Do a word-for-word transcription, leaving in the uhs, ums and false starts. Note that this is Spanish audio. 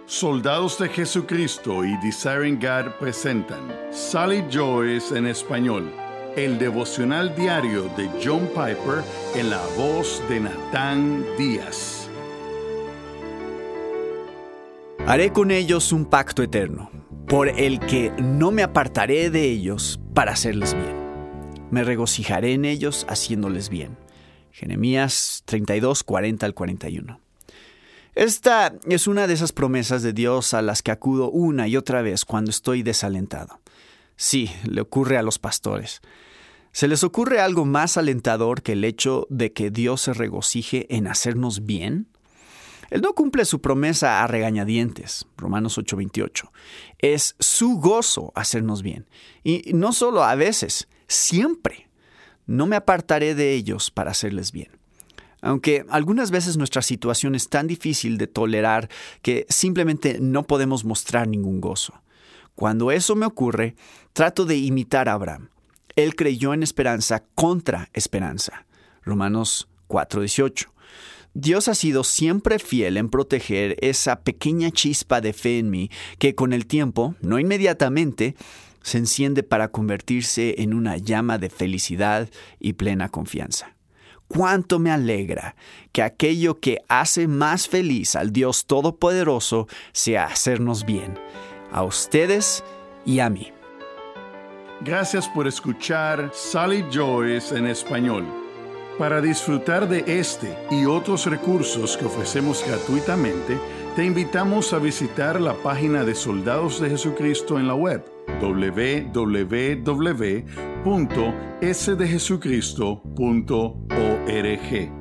Soldados de Jesucristo y Desiring God presentan Sally Joyce en español, el devocional diario de John Piper en la voz de Natán Díaz. Haré con ellos un pacto eterno, por el que no me apartaré de ellos para hacerles bien. Me regocijaré en ellos haciéndoles bien. Jeremías treinta y dos, cuarenta al cuarenta y uno. Esta es una de esas promesas de Dios a las que acudo una y otra vez cuando estoy desalentado. Sí, le ocurre a los pastores. ¿Se les ocurre algo más alentador que el hecho de que Dios se regocije en hacernos bien? Él no cumple su promesa a regañadientes, Romanos ocho veintiocho. Es su gozo hacernos bien. Y no solo a veces, siempre. No me apartaré de ellos para hacerles bien. Aunque algunas veces nuestra situación es tan difícil de tolerar que simplemente no podemos mostrar ningún gozo. Cuando eso me ocurre, trato de imitar a Abraham. Él creyó en esperanza contra esperanza. Romanos cuatro dieciocho. Dios ha sido siempre fiel en proteger esa pequeña chispa de fe en mí que con el tiempo, no inmediatamente, se enciende para convertirse en una llama de felicidad y plena confianza. Cuánto me alegra que aquello que hace más feliz al Dios Todopoderoso sea hacernos bien, a ustedes y a mí. Gracias por escuchar Sally Joyce en español. Para disfrutar de este y otros recursos que ofrecemos gratuitamente, te invitamos a visitar la página de Soldados de Jesucristo en la web doble u doble u doble u punto s de jesucristo punto org.